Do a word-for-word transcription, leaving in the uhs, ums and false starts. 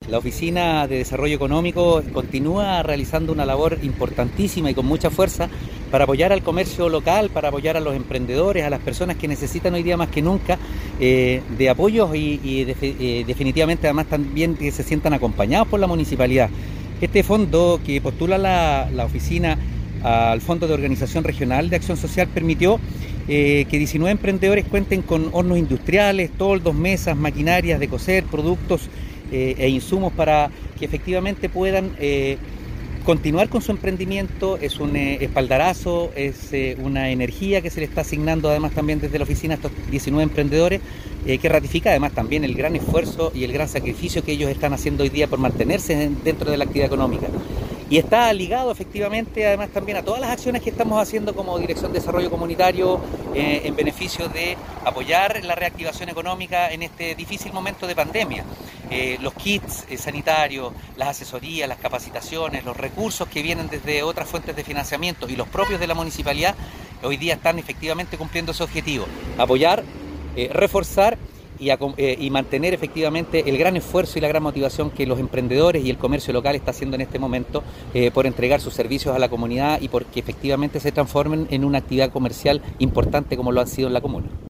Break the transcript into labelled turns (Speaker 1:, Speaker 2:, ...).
Speaker 1: La Oficina de Desarrollo Económico continúa realizando una labor importantísima y con mucha fuerza para apoyar al comercio local, para apoyar a los emprendedores, a las personas que necesitan hoy día más que nunca eh, de apoyos y, y de, eh, definitivamente además también que se sientan acompañados por la municipalidad. Este fondo que postula la, la oficina al Fondo de Organización Regional de Acción Social permitió eh, que diecinueve emprendedores cuenten con hornos industriales, toldos, mesas, maquinarias de coser, productos eh, e insumos para que efectivamente puedan eh, continuar con su emprendimiento. Es un eh, espaldarazo, es eh, una energía que se le está asignando además también desde la oficina a estos diecinueve emprendedores, eh, que ratifica además también el gran esfuerzo y el gran sacrificio que ellos están haciendo hoy día por mantenerse dentro de la actividad económica. Y está ligado efectivamente además también a todas las acciones que estamos haciendo como Dirección de Desarrollo Comunitario eh, en beneficio de apoyar la reactivación económica en este difícil momento de pandemia. Eh, los kits eh, sanitarios, las asesorías, las capacitaciones, los recursos que vienen desde otras fuentes de financiamiento y los propios de la municipalidad hoy día están efectivamente cumpliendo ese objetivo: apoyar, eh, reforzar Y, a, eh, y mantener efectivamente el gran esfuerzo y la gran motivación que los emprendedores y el comercio local está haciendo en este momento eh, por entregar sus servicios a la comunidad y porque efectivamente se transformen en una actividad comercial importante como lo han sido en la comuna.